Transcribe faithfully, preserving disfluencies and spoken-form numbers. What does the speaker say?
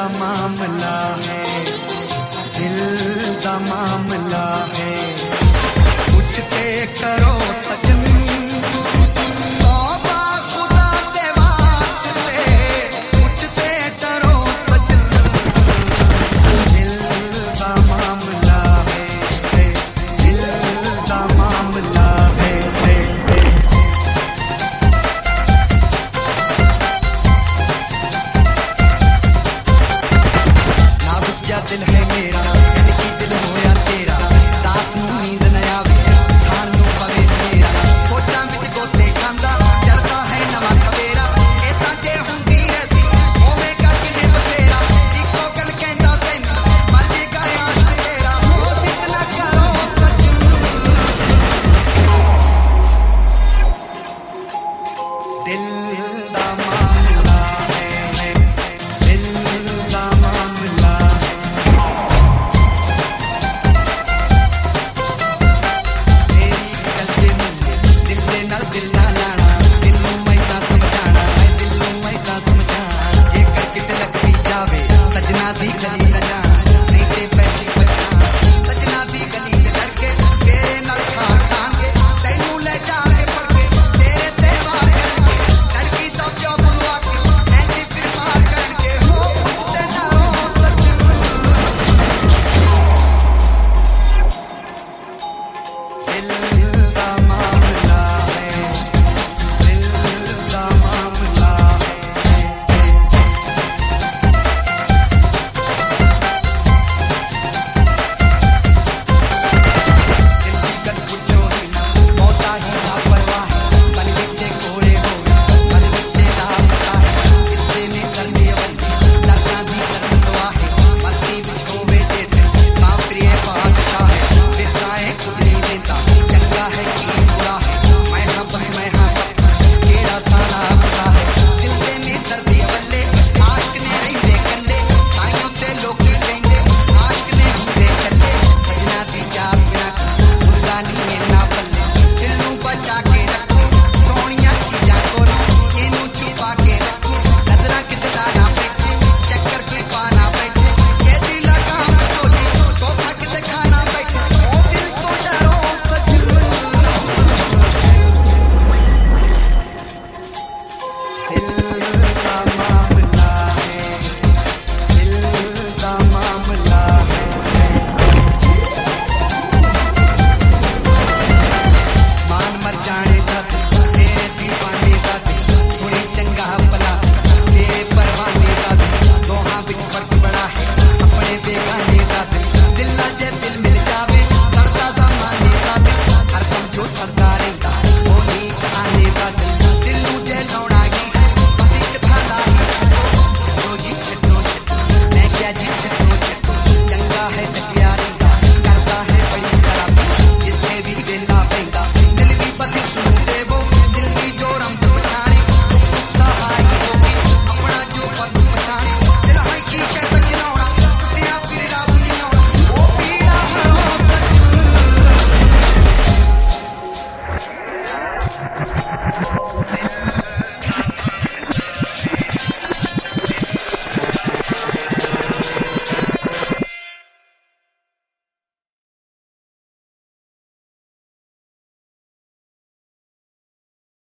दा मामला है, दिल दा मामला है। पूछते करो सजन दिल है मेरा, दिल की दिल होया तेरा, रात नू नींद न आवे, खान नू पवे तेरा, सोचा विच गोते खांदा, चढ़दा है नवा सवेरा, ए तां जे हुंदी ऐसी, होवेगा किने बतेरा, इक्को गल कहंदा तैनू, मर्जी गा आशिक तेरा, हो जिद ना करो सजन, दिल दा